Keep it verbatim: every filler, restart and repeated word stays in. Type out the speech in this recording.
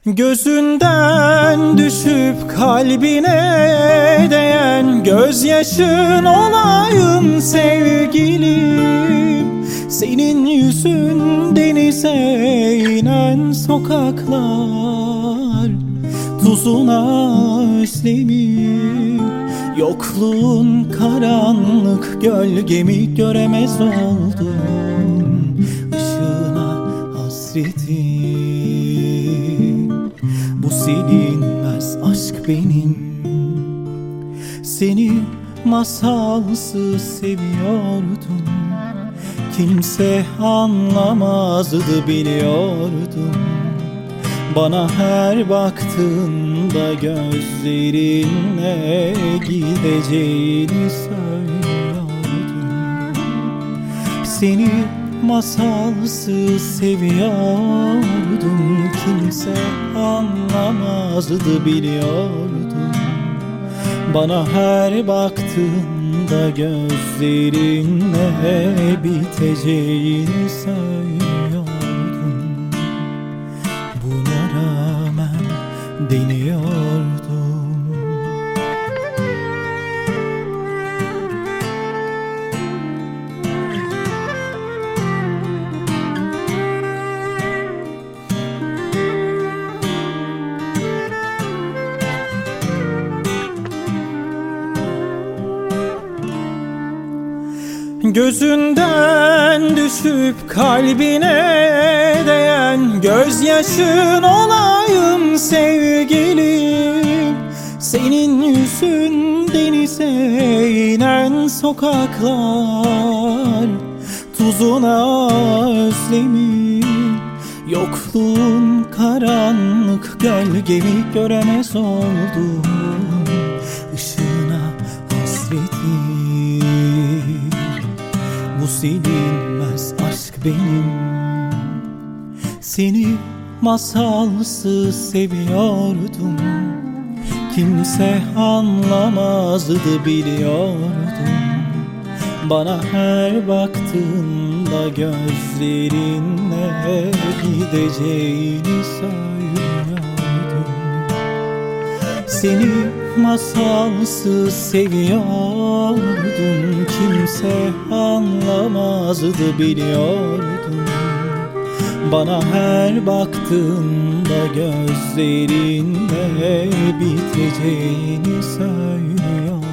Gözünden düşüp kalbine değen gözyaşın olayım sevgilim. Senin yüzün denize inen sokaklar, tuzuna özlemim. Yokluğun karanlık gölgemi göremez oldum. Işığına hasretim, bu silinmez aşk benim. Seni masalsız seviyordum, kimse anlamazdı biliyordum. Bana her baktığında gözlerinle gideceğini söylüyordum. Seni masalsız seviyordum, kimse anlamazdı biliyordum. Bana her baktığında gözlerinle biteceğini söylüyordum. Buna rağmen deniyordum. Gözünden düşüp kalbine değen gözyaşın olayım sevgilim. Senin yüzün denize inen sokaklar, tuzuna özlemim. Yokluğun karanlık gölgemi göremez oldum. Işığına hasretim, bu silinmez aşk benim. Seni masalsız seviyordum, kimse anlamazdı biliyordum. Bana her baktığında gözlerinle gideceğini söylüyordum. Seni masalsız seviyordum, kimse anlamazdı biliyordum. Bana her baktığında gözlerinle biteceğini söylüyordum.